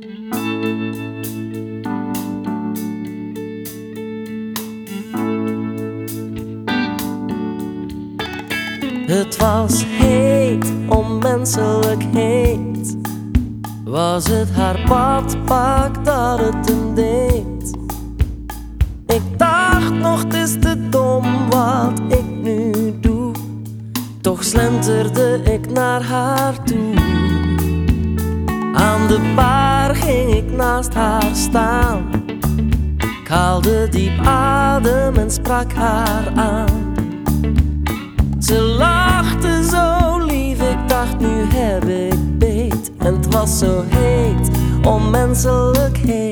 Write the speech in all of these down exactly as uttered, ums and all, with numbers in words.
Het was heet, onmenselijk heet. Was het haar badpak dat het hem deed? Ik dacht nog, het is te dom wat ik nu doe. Toch slenterde ik naar haar toe. Aan de bar ging ik naast haar staan. Ik haalde diep adem en sprak haar aan. Ze lachte zo lief, ik dacht nu heb ik beet. En het was zo heet, onmenselijk heet.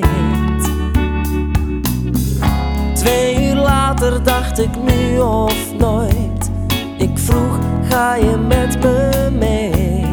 Twee uur later dacht ik nu of nooit. Ik vroeg, ga je met me mee?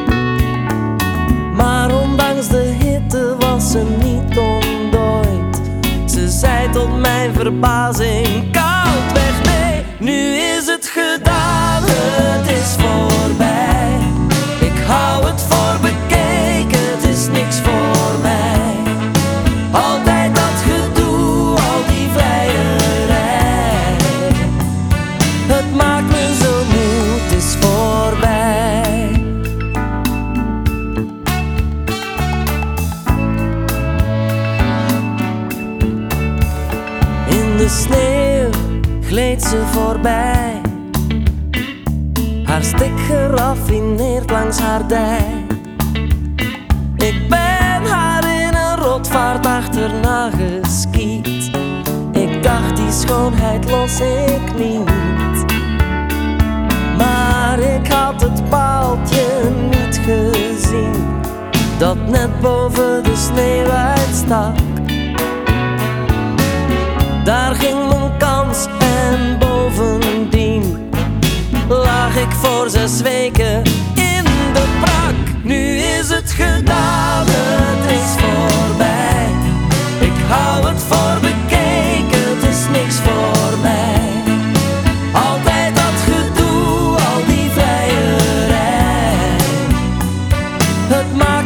Maar ondanks de hitte was ze niet ontdooid. Ze zei tot mijn verbazing koudweg nee. Nu is het gedaan, het is voorbij. Ik hou het voor bekeken, het is niks voor mij. Altijd dat gedoe, al die vleierij. Het maakt me zo moe, het is voorbij. In de sneeuw gleed ze voorbij. Haar stik geraffineerd langs haar dij. Ik ben haar in een rotvaart achterna geskiet. Ik dacht die schoonheid los ik niet. Maar ik had het paaltje niet gezien, dat net boven de sneeuw uitstak. Daar ging mijn kans en bovendien lag ik voor zes weken in de prak. Nu is het gedaan, het is voorbij. Ik hou het voor bekeken, het is niks voor mij. Altijd dat gedoe, al die vleierij. Het maakt